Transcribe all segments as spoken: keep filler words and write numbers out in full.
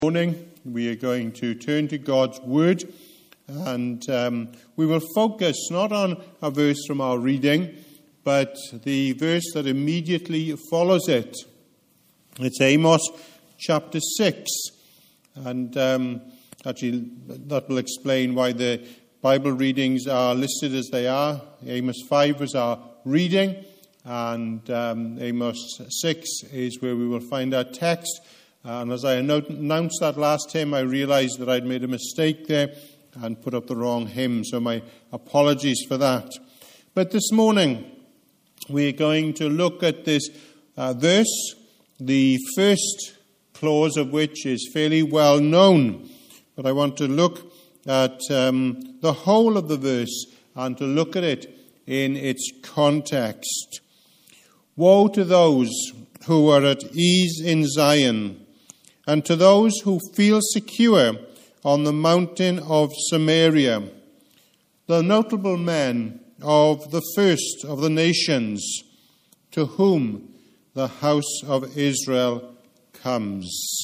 Morning, we are going to turn to God's Word, and um, we will focus not on a verse from our reading, but the verse that immediately follows it. It's Amos chapter six, and um, actually that will explain why the Bible readings are listed as they are. Amos five was our reading, and um, Amos six is where we will find our text. And as I announced that last time, I realized that I'd made a mistake there and put up the wrong hymn, so my apologies for that. But this morning, we're going to look at this uh, verse, the first clause of which is fairly well known. But I want to look at um, the whole of the verse and to look at it in its context. Woe to those who are at ease in Zion, and to those who feel secure on the mountain of Samaria, the notable men of the first of the nations, to whom the house of Israel comes.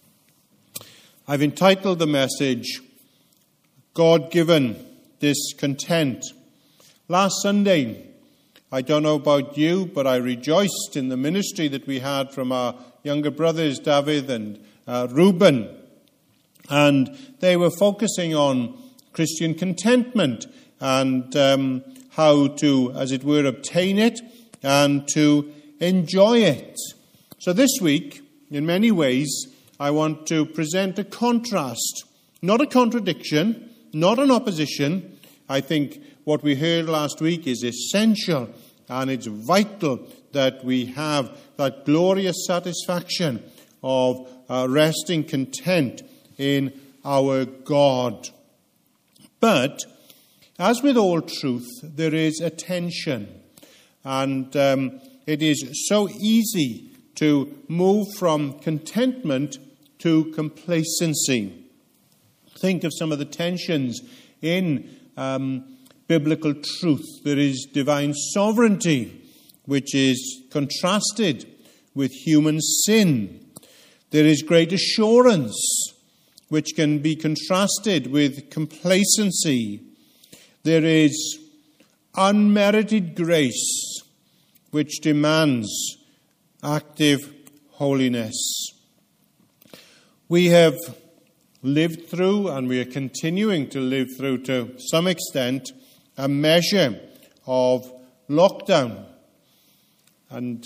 I've entitled the message, God-given discontent. Last Sunday, I don't know about you, but I rejoiced in the ministry that we had from our younger brothers, David and uh, Reuben. And they were focusing on Christian contentment and um, how to, as it were, obtain it and to enjoy it. So this week, in many ways, I want to present a contrast, not a contradiction, not an opposition. I think what we heard last week is essential, and it's vital that we have that glorious satisfaction of uh, resting content in our God. But, as with all truth, there is a tension, and um, it is so easy to move from contentment to complacency. Think of some of the tensions in um, biblical truth. There is divine sovereignty, which is contrasted with human sin. There is great assurance, which can be contrasted with complacency. There is unmerited grace, which demands active holiness. We have lived through, and we are continuing to live through to some extent, a measure of lockdown. And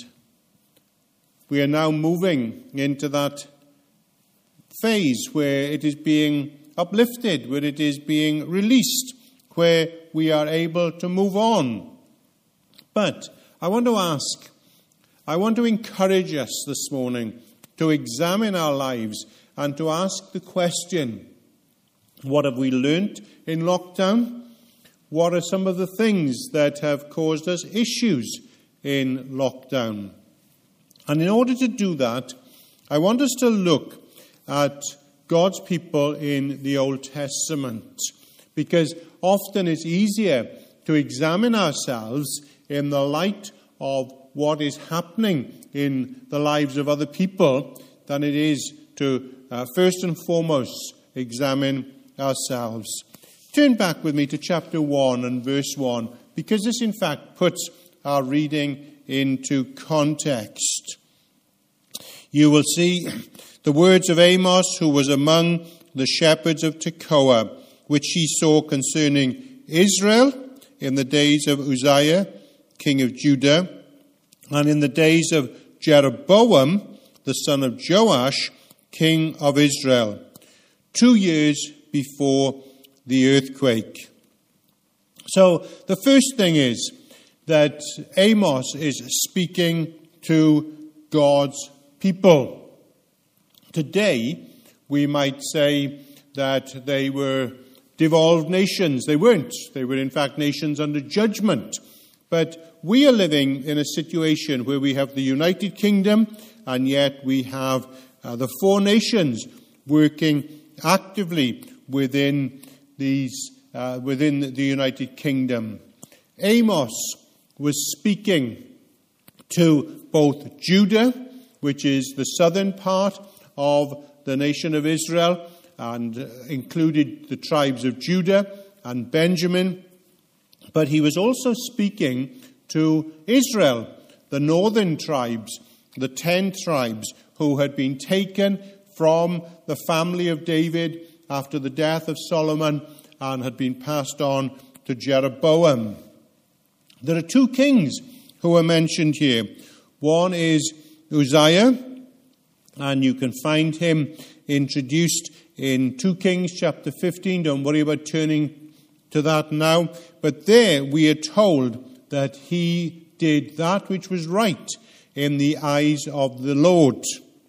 we are now moving into that phase where it is being uplifted, where it is being released, where we are able to move on. But I want to ask, I want to encourage us this morning to examine our lives and to ask the question, what have we learnt in lockdown? What are some of the things that have caused us issues in lockdown? And in order to do that, I want us to look at God's people in the Old Testament, because often it's easier to examine ourselves in the light of what is happening in the lives of other people than it is to uh, first and foremost examine ourselves. Turn back with me to chapter one and verse one, because this in fact puts our reading into context. You will see the words of Amos, who was among the shepherds of Tekoa, which he saw concerning Israel in the days of Uzziah, king of Judah, and in the days of Jeroboam, the son of Joash, king of Israel, two years before the earthquake. So the first thing is that Amos is speaking to God's people. Today, we might say that they were devolved nations. They weren't. They were, in fact, nations under judgment. But we are living in a situation where we have the United Kingdom, and yet we have uh, the four nations working actively within these uh, within the United Kingdom. Amos was speaking to both Judah, which is the southern part of the nation of Israel and included the tribes of Judah and Benjamin. But he was also speaking to Israel, the northern tribes, the ten tribes who had been taken from the family of David after the death of Solomon and had been passed on to Jeroboam. There are two kings who are mentioned here. One is Uzziah, and you can find him introduced in Second Kings chapter fifteen. Don't worry about turning to that now. But there we are told that he did that which was right in the eyes of the Lord.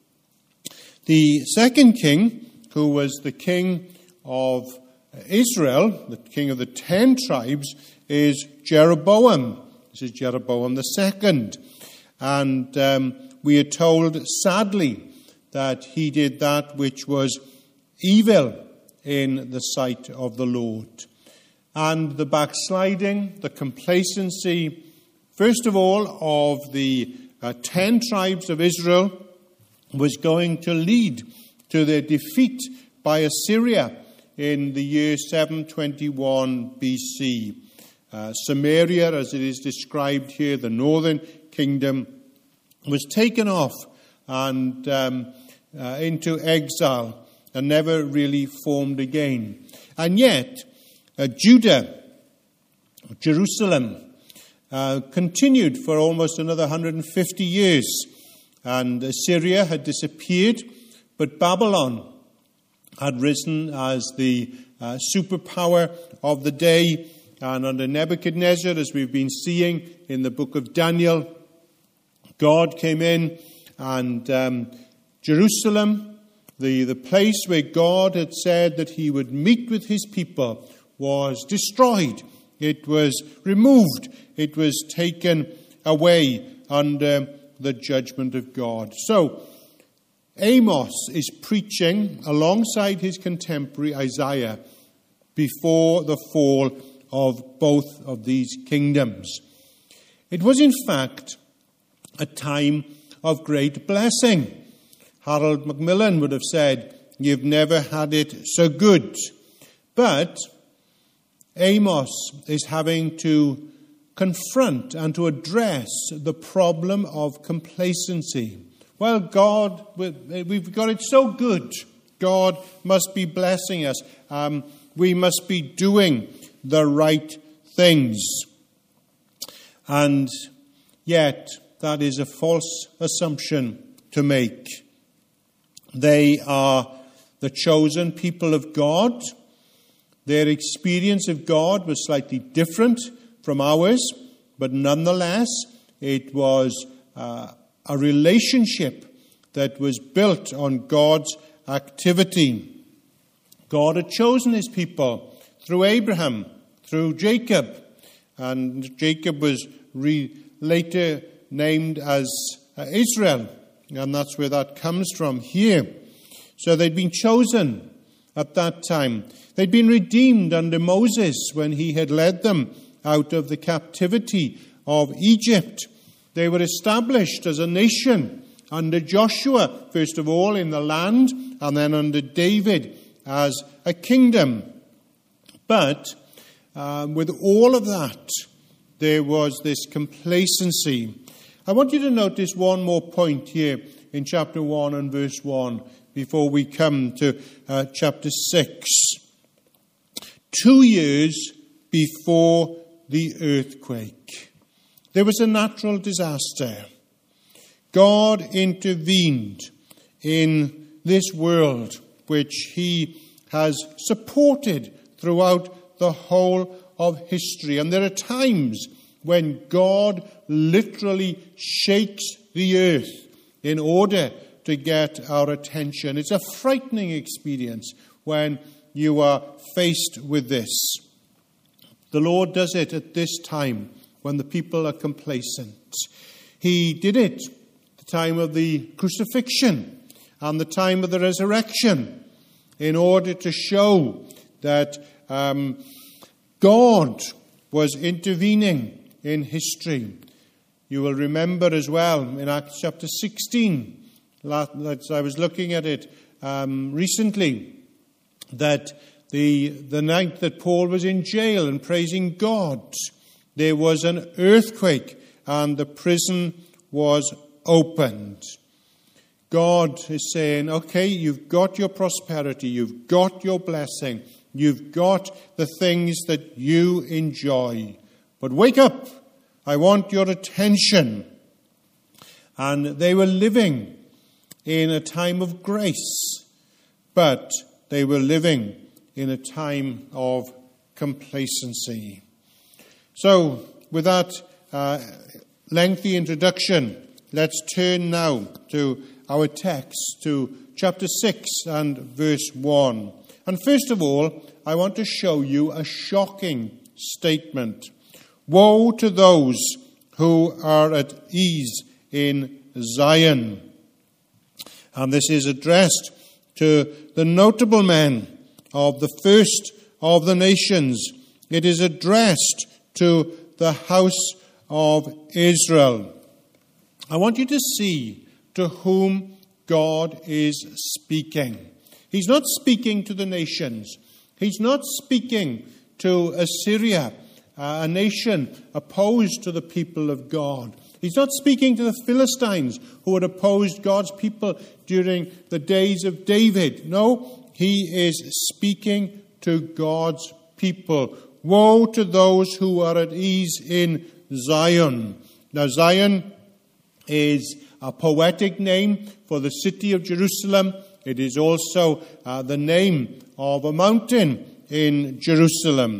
The second king, who was the king of Israel, the king of the ten tribes, is Jeroboam. This is Jeroboam the second. And um, we are told, sadly, that he did that which was evil in the sight of the Lord. And the backsliding, the complacency, first of all, of the uh, ten tribes of Israel was going to lead to their defeat by Assyria in the year seven twenty-one B C. Uh, Samaria, as it is described here, the northern kingdom, was taken off and um, uh, into exile and never really formed again. And yet, uh, Judah, Jerusalem, uh, continued for almost another one hundred fifty years. And Assyria had disappeared, but Babylon had risen as the uh, superpower of the day. And under Nebuchadnezzar, as we've been seeing in the book of Daniel, God came in and um, Jerusalem, the, the place where God had said that he would meet with his people, was destroyed. It was removed. It was taken away under the judgment of God. So, Amos is preaching alongside his contemporary Isaiah before the fall of both of these kingdoms. It was, in fact, a time of great blessing. Harold Macmillan would have said, "You've never had it so good." But Amos is having to confront and to address the problem of complacency. Well, God, we've got it so good. God must be blessing us. Um, we must be doing the right things. And yet, that is a false assumption to make. They are the chosen people of God. Their experience of God was slightly different from ours, but nonetheless, it was uh, a relationship that was built on God's activity. God had chosen his people through Abraham, through Jacob, and Jacob was re- later named as uh, Israel, and that's where that comes from here. So they'd been chosen at that time. They'd been redeemed under Moses when he had led them out of the captivity of Egypt. They were established as a nation under Joshua, first of all in the land, and then under David as a kingdom. But uh, with all of that, there was this complacency. I want you to notice one more point here in chapter one and verse one before we come to uh, chapter six. Two years before the earthquake, there was a natural disaster. God intervened in this world, which he has supported throughout the whole of history. And there are times when God literally shakes the earth in order to get our attention. It's a frightening experience when you are faced with this. The Lord does it at this time when the people are complacent. He did it at the time of the crucifixion and the time of the resurrection in order to show that um, God was intervening in history. You will remember as well in Acts chapter sixteen, as I was looking at it um, recently that the, the night that Paul was in jail and praising God, there was an earthquake and the prison was opened. God is saying, okay, you've got your prosperity, you've got your blessing, you've got the things that you enjoy. But wake up, I want your attention. And they were living in a time of grace, but they were living in a time of complacency. So, with that uh, lengthy introduction, let's turn now to our text, to chapter six and verse one. And first of all, I want to show you a shocking statement. Woe to those who are at ease in Zion. And this is addressed to the notable men of the first of the nations. It is addressed to the house of Israel. I want you to see to whom God is speaking. He's not speaking to the nations. He's not speaking to Assyria, a nation opposed to the people of God. He's not speaking to the Philistines who had opposed God's people during the days of David. No, he is speaking to God's people. Woe to those who are at ease in Zion. Now, Zion is a poetic name for the city of Jerusalem. It is also uh, the name of a mountain in Jerusalem.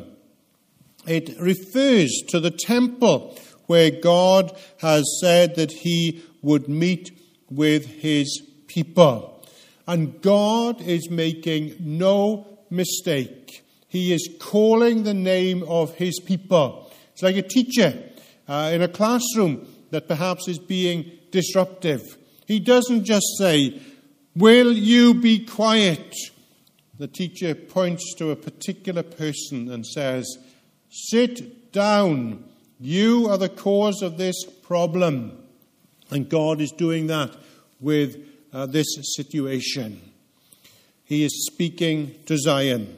It refers to the temple where God has said that he would meet with his people. And God is making no mistake. He is calling the name of his people. It's like a teacher uh, in a classroom that perhaps is being disruptive. He doesn't just say, "Will you be quiet?" The teacher points to a particular person and says, "Sit down. You are the cause of this problem." And God is doing that with uh, this situation. He is speaking to Zion,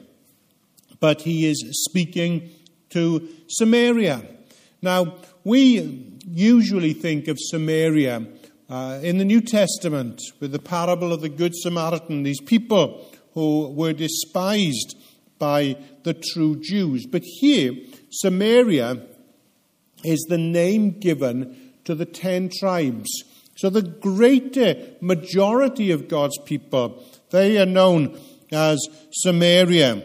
but he is speaking to Samaria. Now, we usually think of Samaria uh, in the New Testament with the parable of the Good Samaritan, these people who were despised by the true Jews. But here, Samaria is the name given to the ten tribes. So the greater majority of God's people, they are known as Samaria.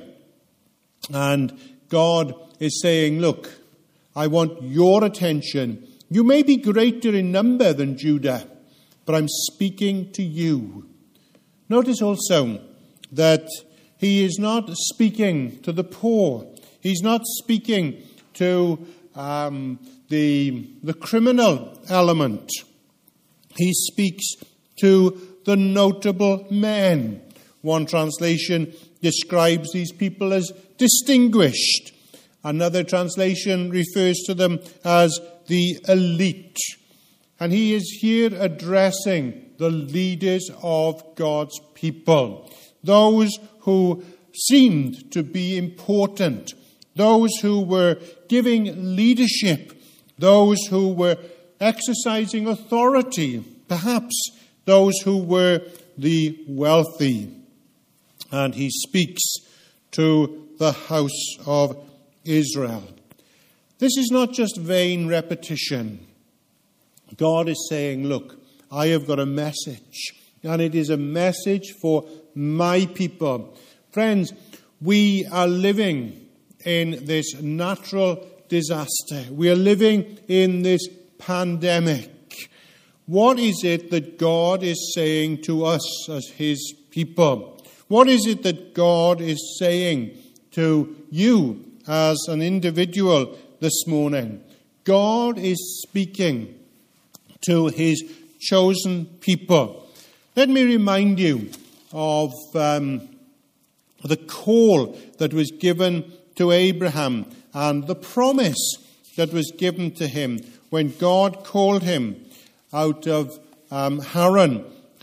And God is saying, look, I want your attention. You may be greater in number than Judah, but I'm speaking to you. Notice also that he is not speaking to the poor. He's not speaking to um, the, the criminal element. He speaks to the notable men. One translation describes these people as distinguished. Another translation refers to them as the elite. And he is here addressing the leaders of God's people. Those who seemed to be important. Those who were giving leadership. Those who were exercising authority. Perhaps those who were the wealthy. And he speaks to the house of Israel. This is not just vain repetition. God is saying, look, I have got a message, and it is a message for my people. Friends, we are living in this natural disaster. We are living in this pandemic. What is it that God is saying to us as his people? What is it that God is saying to you as an individual this morning? God is speaking to his chosen people. Let me remind you of um, the call that was given to Abraham and the promise that was given to him when God called him out of um, Haran,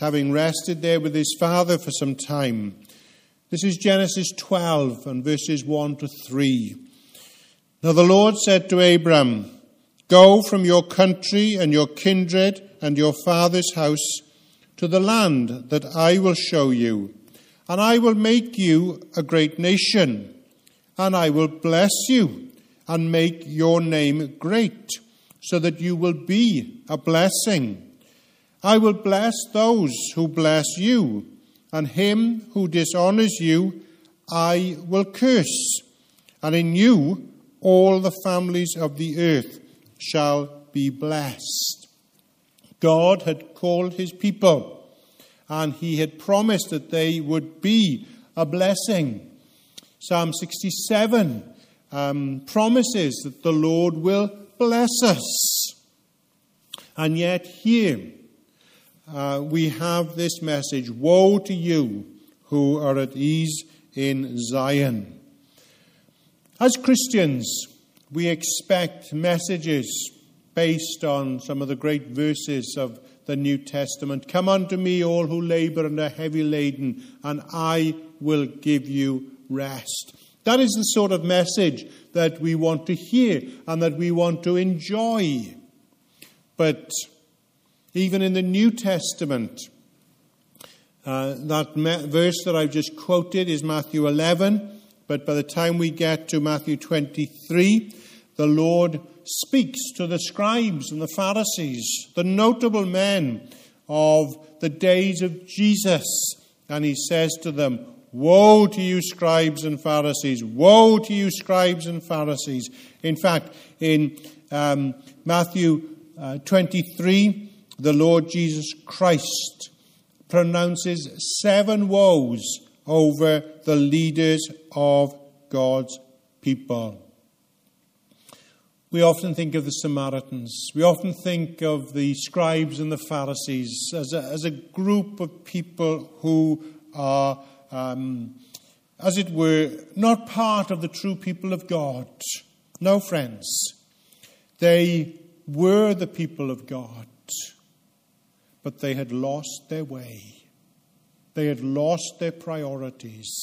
having rested there with his father for some time. This is Genesis twelve and verses one to three. Now the Lord said to Abram, "Go from your country and your kindred and your father's house to the land that I will show you, and I will make you a great nation, and I will bless you and make your name great, so that you will be a blessing. I will bless those who bless you, and him who dishonors you I will curse, and in you all the families of the earth shall be blessed." God had called his people, and he had promised that they would be a blessing. Psalm sixty-seven um, promises that the Lord will bless us. And yet here uh, we have this message: woe to you who are at ease in Zion. As Christians, we expect messages based on some of the great verses of the New Testament. "Come unto me, all who labor and are heavy laden, and I will give you rest." That is the sort of message that we want to hear and that we want to enjoy. But even in the New Testament, uh, that me- verse that I've just quoted is Matthew eleven. But by the time we get to Matthew twenty-three, the Lord speaks to the scribes and the Pharisees, the notable men of the days of Jesus. And he says to them, "Woe to you, scribes and Pharisees! Woe to you, scribes and Pharisees!" In fact, in um, Matthew uh, twenty-three, the Lord Jesus Christ pronounces seven woes over the leaders of God's people. We often think of the Samaritans. We often think of the scribes and the Pharisees as a, as a group of people who are, um, as it were, not part of the true people of God. No, friends. They were the people of God, but they had lost their way. They had lost their priorities.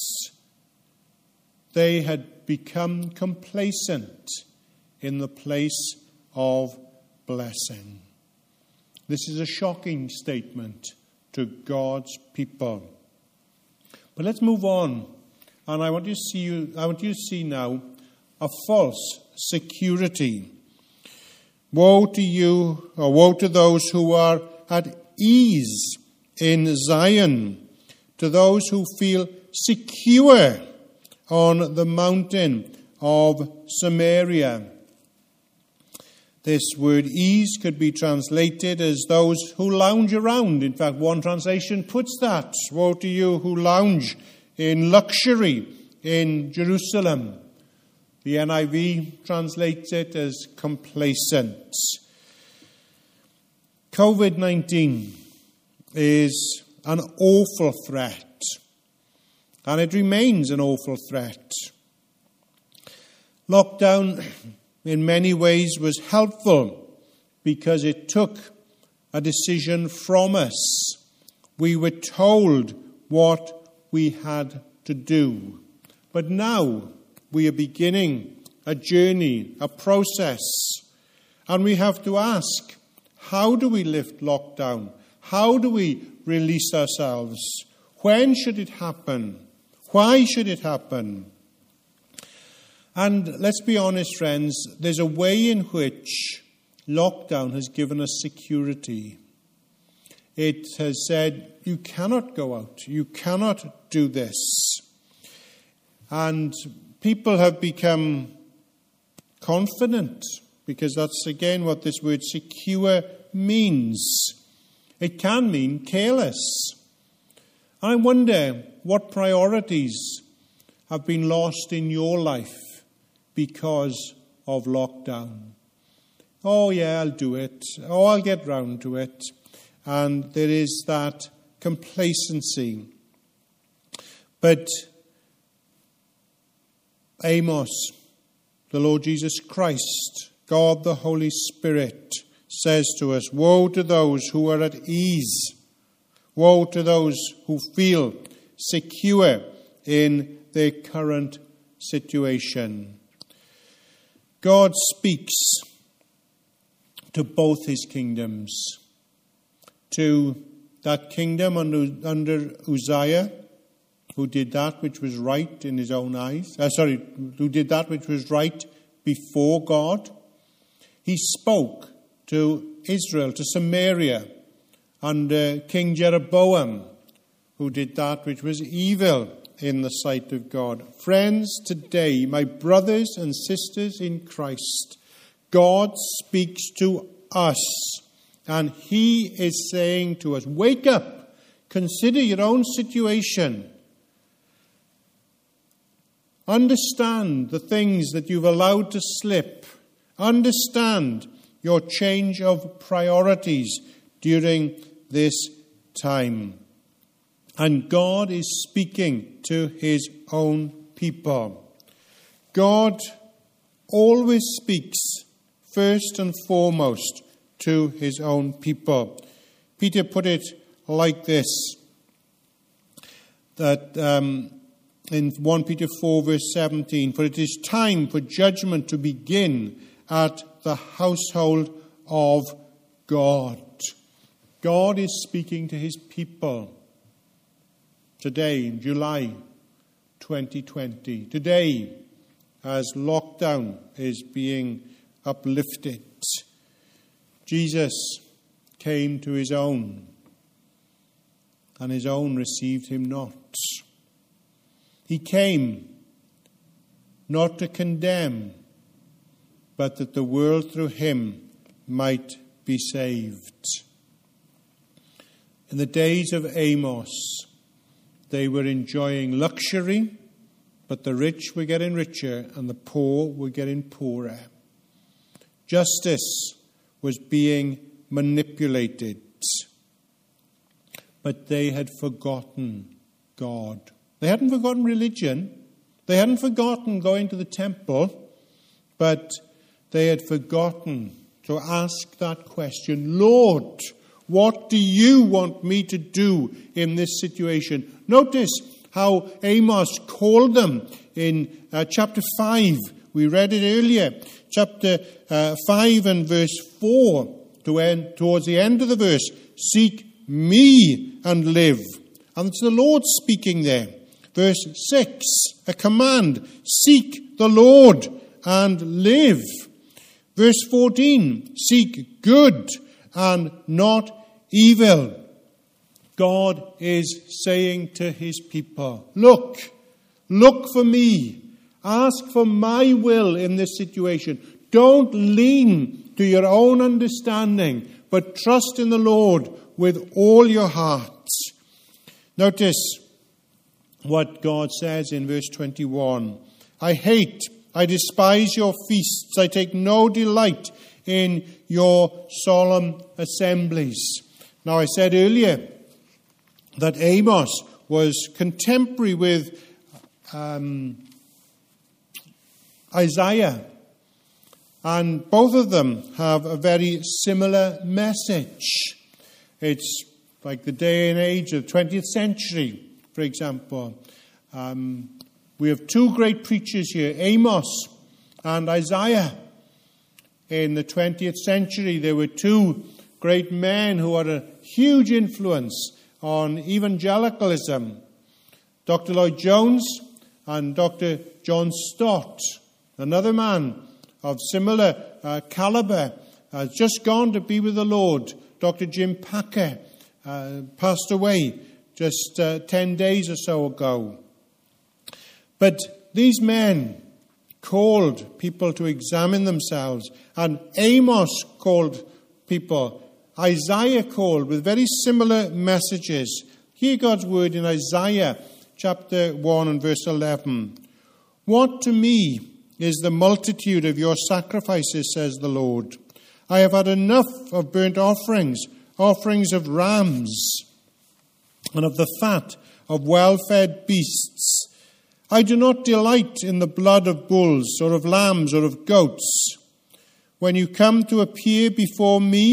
They had become complacent in the place of blessing. This is a shocking statement to God's people. But let's move on. And I want you to see you, I want you to see now a false security. Woe to you, or woe to those who are at ease in Zion, to those who feel secure on the mountain of Samaria. This word ease could be translated as those who lounge around. In fact, one translation puts that: woe to you who lounge in luxury in Jerusalem. The N I V translates it as complacent. covid nineteen is an awful threat, and it remains an awful threat. Lockdown, in many ways, was helpful because it took a decision from us. We were told what we had to do. But now we are beginning a journey, a process, and we have to ask, how do we lift lockdown? How do we release ourselves? When should it happen? Why should it happen? And let's be honest, friends, there's a way in which lockdown has given us security. It has said, you cannot go out, you cannot do this. And people have become confident, because that's again what this word secure means. It can mean careless. I wonder what priorities have been lost in your life because of lockdown. Oh yeah, I'll do it. Oh, I'll get round to it. And there is that complacency. But Amos, the Lord Jesus Christ, God the Holy Spirit, says to us, woe to those who are at ease, Woe to those who feel secure in their current situation. God speaks to both his kingdoms. To that kingdom under, under Uzziah, who did that which was right in his own eyes. Uh, sorry, who did that which was right before God. He spoke to Israel, to Samaria, under King Jeroboam, who did that which was evil in the sight of God. Friends, today, my brothers and sisters in Christ, God speaks to us, and he is saying to us, wake up, consider your own situation. Understand the things that you've allowed to slip. Understand your change of priorities during this time. And God is speaking to his own people. God always speaks first and foremost to his own people. Peter put it like this, that um, in First Peter four verse seventeen, for it is time for judgment to begin at the household of God. God is speaking to his people today in July twenty twenty. Today, as lockdown is being uplifted, Jesus came to his own, and his own received him not. He came not to condemn, but that the world through him might be saved. In the days of Amos, they were enjoying luxury, but the rich were getting richer and the poor were getting poorer. Justice was being manipulated, but they had forgotten God. They hadn't forgotten religion. They hadn't forgotten going to the temple, but they had forgotten to ask that question, Lord, what do you want me to do in this situation? Notice how Amos called them in uh, chapter five. We read it earlier. Chapter uh, five and verse four, to end, towards the end of the verse. Seek me and live. And it's the Lord speaking there. Verse six, a command. Seek the Lord and live. Verse fourteen, seek good and not evil. God is saying to his people, look, look for me. Ask for my will in this situation. Don't lean to your own understanding, but trust in the Lord with all your heart. Notice what God says in verse twenty-one. I hate, I despise your feasts. I take no delight in your solemn assemblies. Now, I said earlier that Amos was contemporary with um, Isaiah. And both of them have a very similar message. It's like the day and age of the twentieth century, for example. Um, we have two great preachers here, Amos and Isaiah. In the twentieth century, there were two great men who had a huge influence on evangelicalism. Doctor Lloyd Jones and Doctor John Stott. Another man of similar uh, caliber has just gone to be with the Lord. Doctor Jim Packer uh, passed away just uh, ten days or so ago. But these men called people to examine themselves, and Amos called people, Isaiah called with very similar messages. Hear God's word in Isaiah chapter one and verse eleven. What to me is the multitude of your sacrifices, says the Lord. I have had enough of burnt offerings, offerings of rams, and of the fat of well-fed beasts. I do not delight in the blood of bulls or of lambs or of goats. When you come to appear before me,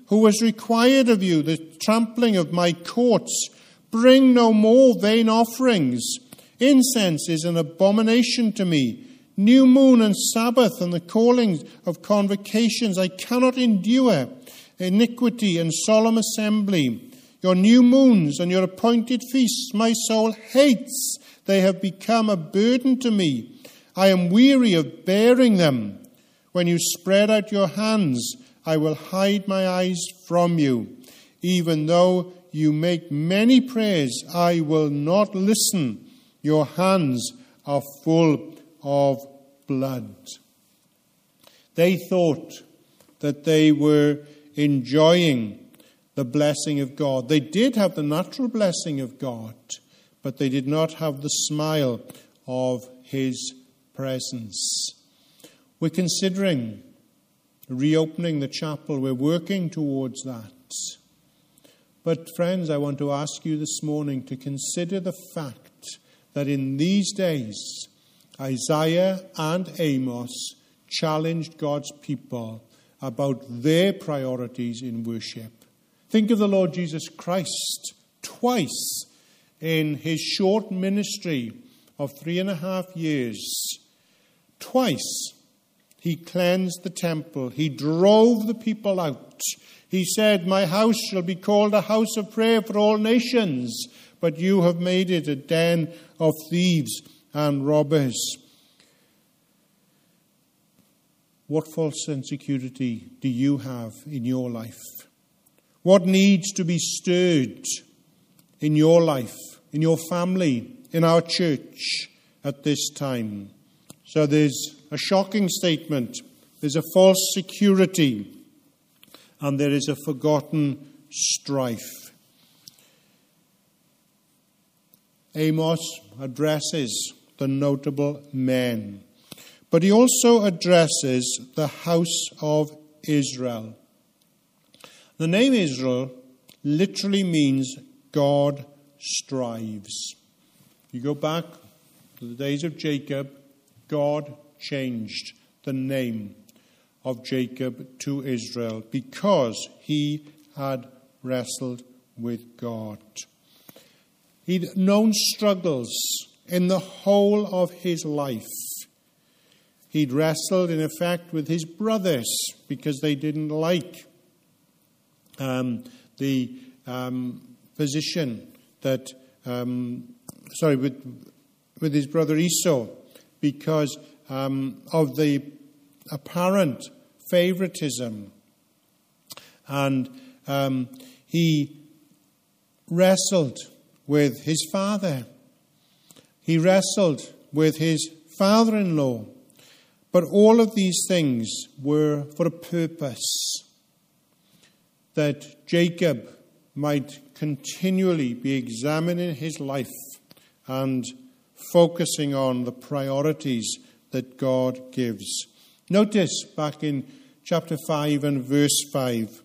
who has required of you the trampling of my courts? Bring no more vain offerings. Incense is an abomination to me. New moon and Sabbath and the calling of convocations I cannot endure. Iniquity and solemn assembly. Your new moons and your appointed feasts my soul hates. They have become a burden to me. I am weary of bearing them. When you spread out your hands, I will hide my eyes from you. Even though you make many prayers, I will not listen. Your hands are full of blood. They thought that they were enjoying the blessing of God. They did have the natural blessing of God, but they did not have the smile of his presence. We're considering reopening the chapel. We're working towards that. But friends, I want to ask you this morning to consider the fact that in these days, Isaiah and Amos challenged God's people about their priorities in worship. Think of the Lord Jesus Christ. Twice in his short ministry of three and a half years, twice he cleansed the temple. He drove the people out. He said, my house shall be called a house of prayer for all nations, but you have made it a den of thieves and robbers. What false insecurity do you have in your life? What needs to be stirred in your life, in your family, in our church at this time? So there's a shocking statement, there's a false security, and there is a forgotten strife. Amos addresses the notable men, but he also addresses the house of Israel. The name Israel literally means God strives. You go back to the days of Jacob, God changed the name of Jacob to Israel because he had wrestled with God. He'd known struggles in the whole of his life. He'd wrestled, in effect, with his brothers because they didn't like um, the um, position that, um, sorry, with, with his brother Esau because um, of the apparent favoritism. And um, he wrestled with his father. He wrestled with his father-in-law. But all of these things were for a purpose, that Jacob might continually be examining his life and focusing on the priorities that God gives. Notice back in chapter five and verse five,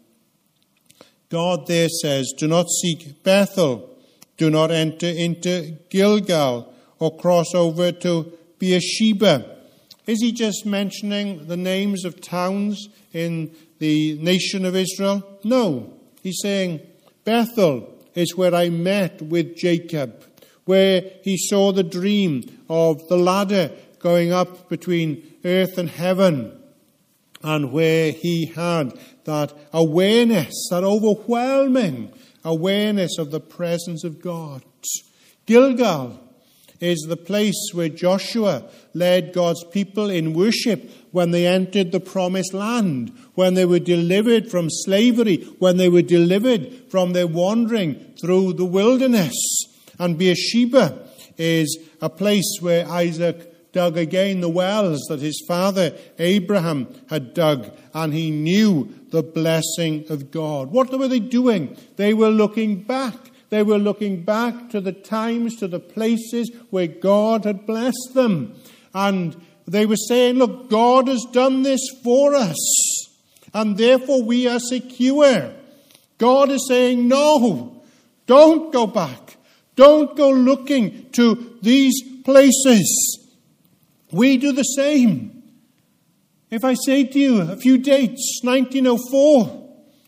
God there says, do not seek Bethel, do not enter into Gilgal or cross over to Beersheba. Is he just mentioning the names of towns in the nation of Israel? No. He's saying, Bethel is where I met with Jacob, where he saw the dream of the ladder going up between earth and heaven, and where he had that awareness, that overwhelming awareness of the presence of God. Gilgal is the place where Joshua led God's people in worship when they entered the promised land, when they were delivered from slavery, when they were delivered from their wandering through the wilderness. And Beersheba is a place where Isaac dug again the wells that his father Abraham had dug, and he knew the blessing of God. What were they doing? They were looking back. They were looking back to the times, to the places where God had blessed them. And they were saying, look, God has done this for us, and therefore we are secure. God is saying, no, don't go back. Don't go looking to these places. We do the same. If I say to you a few dates, nineteen oh four,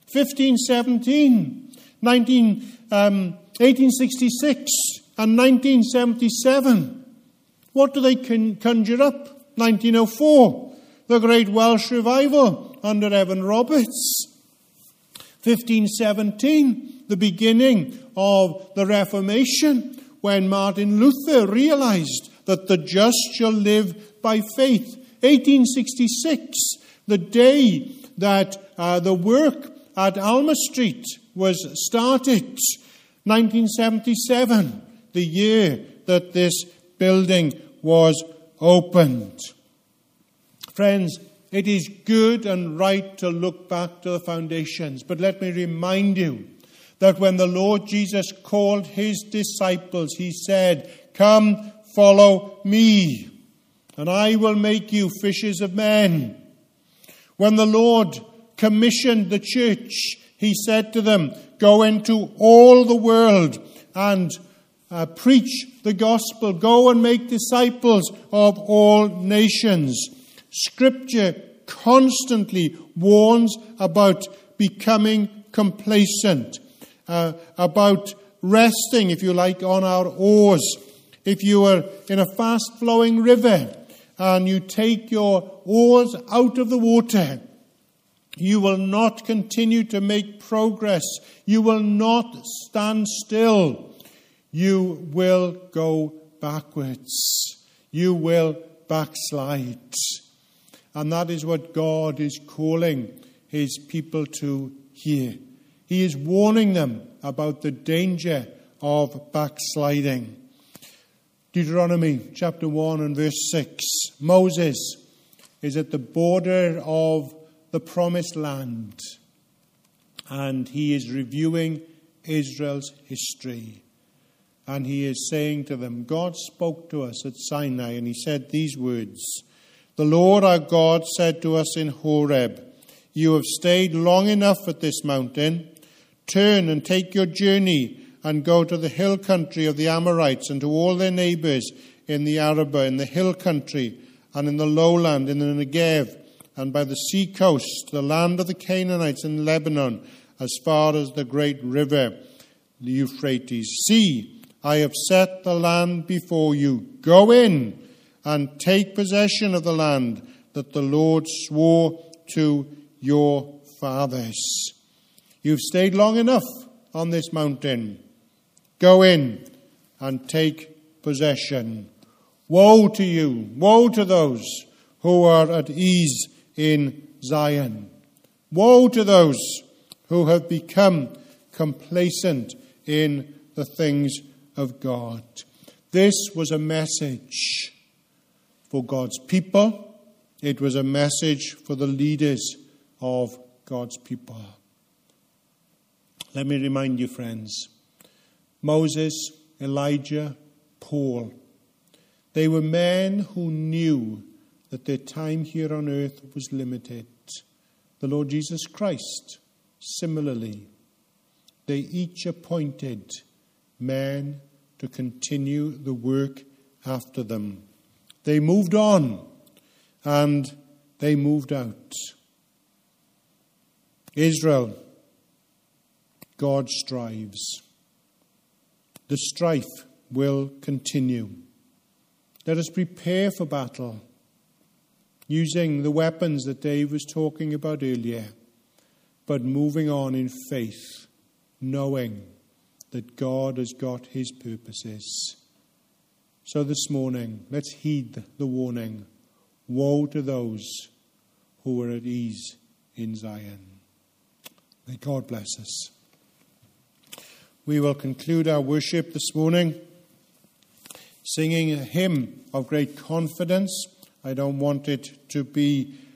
fifteen seventeen, nineteen, um, eighteen sixty-six, and nineteen seventy-seven. What do they con- conjure up? nineteen oh four, the Great Welsh Revival under Evan Roberts. fifteen seventeen, the beginning of the Reformation, when Martin Luther realized that the just shall live by faith. eighteen sixty-six, the day that uh, the work at Alma Street was started. nineteen seventy-seven, the year that this building was opened. Friends, it is good and right to look back to the foundations, but let me remind you that when the Lord Jesus called his disciples, he said, "Come, follow me, and I will make you fishers of men." When the Lord commissioned the church, he said to them, "Go into all the world and uh, preach the gospel. Go and make disciples of all nations." Scripture constantly warns about becoming complacent, uh, about resting, if you like, on our oars. If you are in a fast-flowing river and you take your oars out of the water, you will not continue to make progress. You will not stand still. You will go backwards. You will backslide. And that is what God is calling his people to hear. He is warning them about the danger of backsliding. Deuteronomy chapter one and verse six. Moses is at the border of the promised land, and he is reviewing Israel's history. And he is saying to them, God spoke to us at Sinai, and he said these words, "The Lord our God said to us in Horeb, you have stayed long enough at this mountain. Turn and take your journey and go to the hill country of the Amorites and to all their neighbors in the Arabah, in the hill country, and in the lowland, in the Negev, and by the sea coast, the land of the Canaanites in Lebanon, as far as the great river, the Euphrates. See, I have set the land before you. Go in and take possession of the land that the Lord swore to your fathers." You've stayed long enough on this mountain. Go in and take possession. Woe to you, woe to those who are at ease in Zion. Woe to those who have become complacent in the things of God. This was a message for God's people. It was a message for the leaders of God's people. Let me remind you, friends, Moses, Elijah, Paul, they were men who knew that their time here on earth was limited. The Lord Jesus Christ, similarly, they each appointed men to continue the work after them. They moved on and they moved out. Israel, God strives. The strife will continue. Let us prepare for battle, using the weapons that Dave was talking about earlier, but moving on in faith, knowing that God has got his purposes. So this morning, let's heed the warning. Woe to those who are at ease in Zion. May God bless us. We will conclude our worship this morning singing a hymn of great confidence. I don't want it to be